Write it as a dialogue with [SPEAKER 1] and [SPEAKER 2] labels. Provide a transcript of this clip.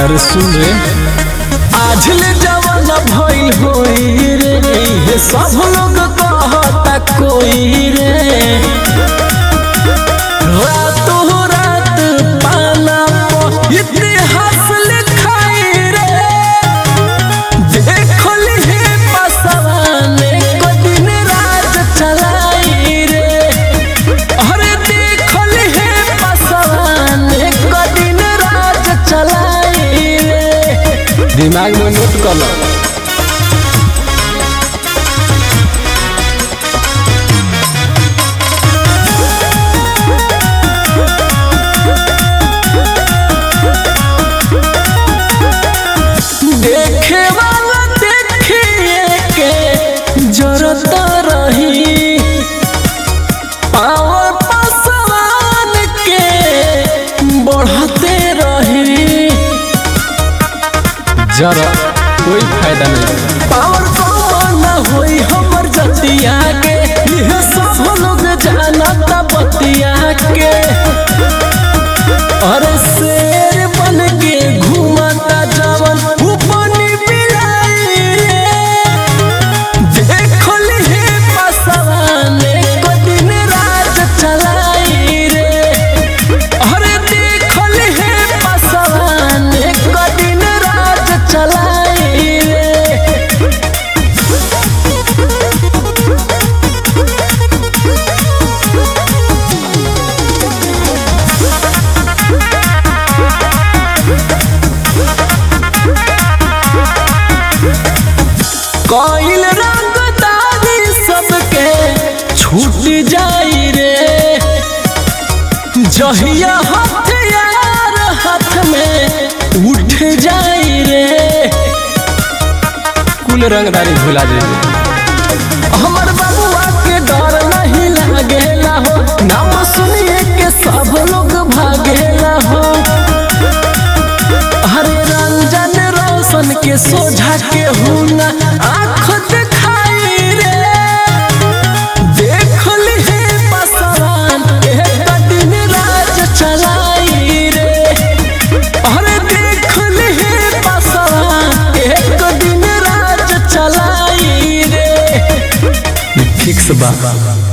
[SPEAKER 1] अरे सुन रे, आज ले जवान भइल होई रे, ये सब लोग कहता कोई रे। रातों रात पाना पो इतिहास लिखाई रे, देख ली पासवाने को दिन रात चलाई रे। अरे देख ली पासवाने को दिन रात चलाई रे। दिमाग में नोट कर लो। देखे वाला देखिए के जरूरत रही, पावर पासवान के बढ़ते रही। जरा कोई फायदा नहीं, पावर कौन होई हमर जतिया के, यह सब लोग जानता बतिया के। अरे शेर बन के घूमता जवन ऊपनी बिलाई रे, देख ली पासवाने को दिन रात चलाई रे। अरे देख ली पासवाने को दिन रात चलाई रे। कोइल रंगदारी सबके छूट जाई रे, जहिया हथियार हाथ में उठ जाई रे। कुल रंगदारी भुला जाए। हमर बबुआ के डर नहीं लागेला हो, नाम सुनिए के सब लोग भागेला हो। हरे रंजन रोशन के सोझा के हुना आँख दिखाई रे, देख ली पासवान एक दिन राज चलाई रे। अरे देख ली पासवान एक दिन राज चलाई रे। फिक्स बा।